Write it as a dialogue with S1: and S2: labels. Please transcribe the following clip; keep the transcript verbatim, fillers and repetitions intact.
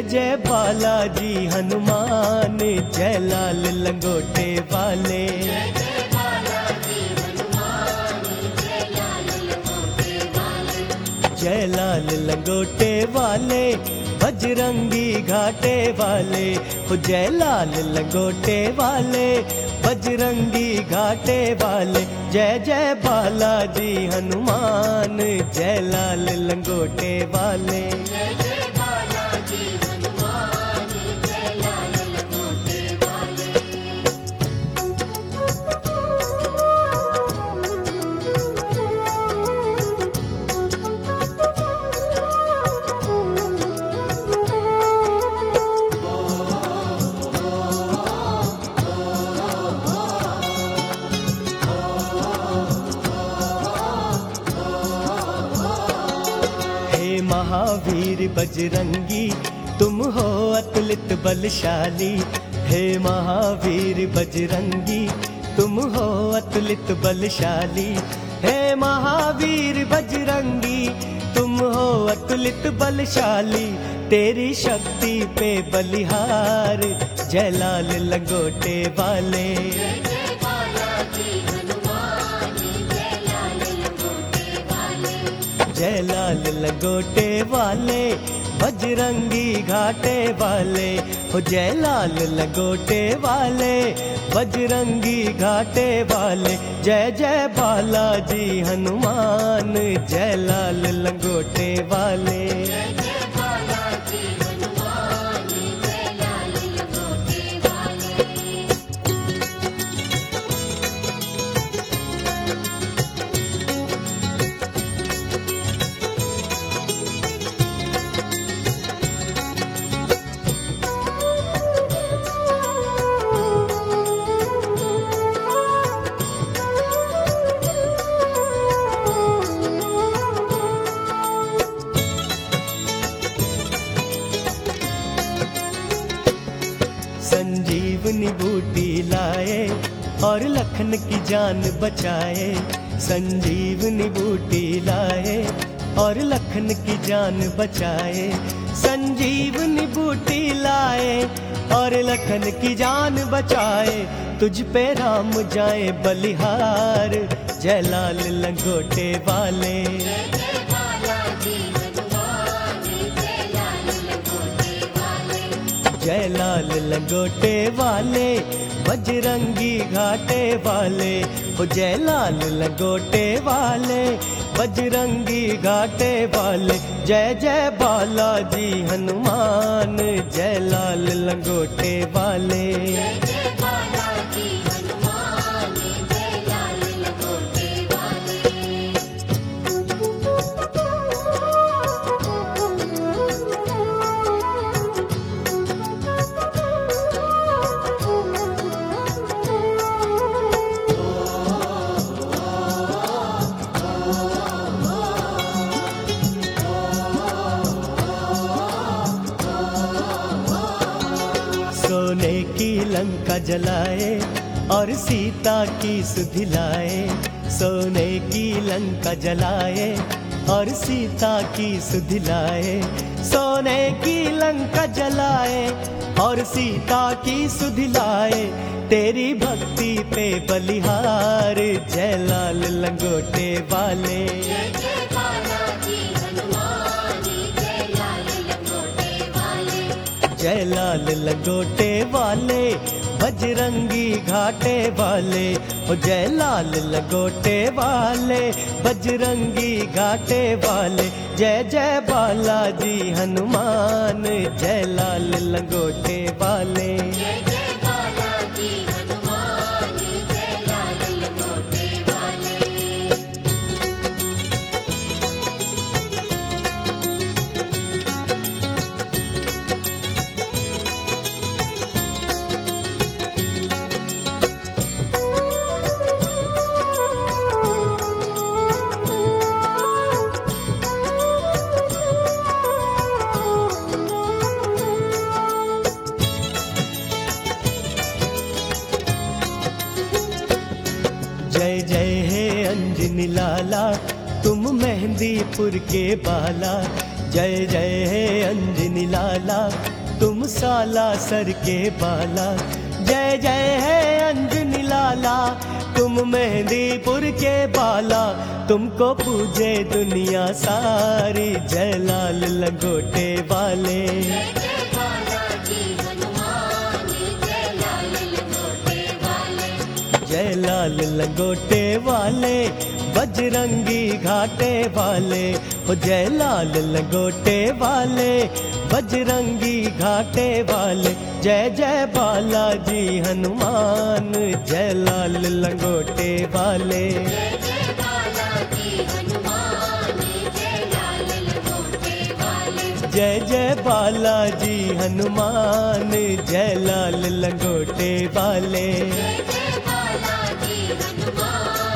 S1: जय बालाजी हनुमान, जय लाल लंगोटे वाले। जय लाल लंगोटे वाले, बजरंगी घाटे वाले, हो जय लाल लंगोटे वाले, बजरंगी घाटे वाले। जय जय बालाजी हनुमान, जय लाल लंगोटे वाले। महावीर बजरंगी तुम हो अतुलित बलशाली, हे महावीर बजरंगी तुम हो अतुलित बलशाली। हे महावीर बजरंगी तुम हो अतुलित बलशाली, तेरी शक्ति पे बलिहार, जय लाल लंगोटे वाले। जय लाल लंगोटे वाले, बजरंगी घाटे वाले, हो जय लाल लंगोटे वाले, बजरंगी घाटे वाले। जय जय बालाजी हनुमान, जय लाल लंगोटे वाले। संजीवनी बूटी लाए और लखन की जान बचाए, संजीवनी बूटी लाए और लखन की जान बचाए। संजीवनी बूटी लाए और लखन की जान बचाए, तुझ पे राम जाए बलिहार, जय लाल लंगोटे वाले। जय लाल लंगोटे वाले, बजरंगी घाटे वाले, हो जय लाल लंगोटे वाले, बजरंगी घाटे वाले। जय जय बालाजी हनुमान, जय लाल लंगोटे वाले। सोने की लंका जलाए और सीता की सुधि लाए, सोने की लंका जलाए और सीता की सुधि लाए। सोने की लंका जलाए और सीता की सुधि लाए, तेरी भक्ति पे बलिहार, जय लाल लंगोटे वाले। जय लाल लंगोटे वाले, बजरंगी घाटे वाले, ओ जय लाल लंगोटे वाले, बजरंगी घाटे वाले। जय जय बालाजी हनुमान, जय लाल लंगोटे वाले। जय जय हे अंजनी लाला, तुम मेहंदीपुर के बाला। जय जय हे अंजनी लाला, तुम साला सर के बाला। जय जय है अंजनी लाला, तुम मेहंदीपुर के बाला, तुमको पूजे दुनिया सारी। जय लाल लंगोटे वाले,
S2: जय जय बालाजी हनुमान, जय लाल लंगोटे वाले।
S1: जय लाल लंगोटे वाले, बजरंगी घाटे वाले। हो जय लाल लंगोटे वाले, बजरंगी घाटे वाले। जय जय बालाजी हनुमान, जय लाल लंगोटे वाले।
S2: जय जय बालाजी हनुमान, जय लाल लंगोटे वाले।
S1: जय जय बालाजी हनुमान, जय लाल लंगोटे वाले।
S2: जय जय बालाजी हनुमान।